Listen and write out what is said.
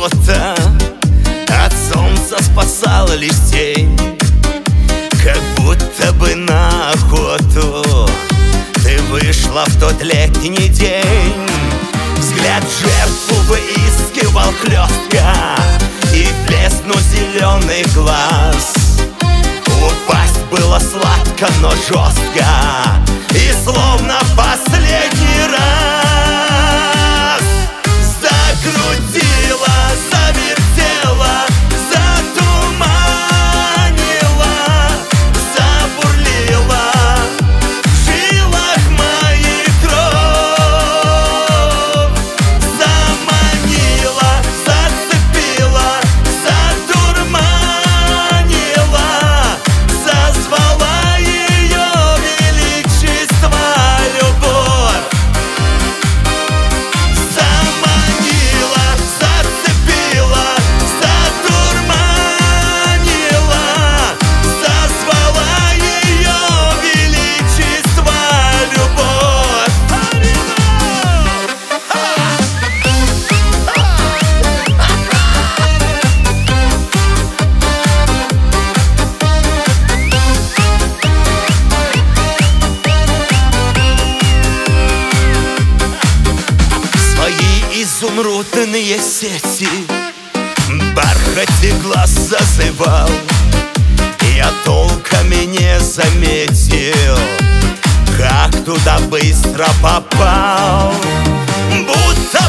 будто от солнца спасал лишь тень. Как будто бы на охоту ты вышла в тот летний день. Взгляд жертву выискивал хлестко, и в бездну зеленый глаз упасть было сладко, но жестко, и словно в последний раз закрутила, завертела, затуманила, забурлила в жилах моих кровь, заманила, зацепила, затурманила, зазвала ее величество любовь. Заманила, зацепила, затурманила, зазвала ее величество любовь. Свои изумрудные сети в бархате глаз зазывал, я толком и не заметил, как туда быстро попал. Будто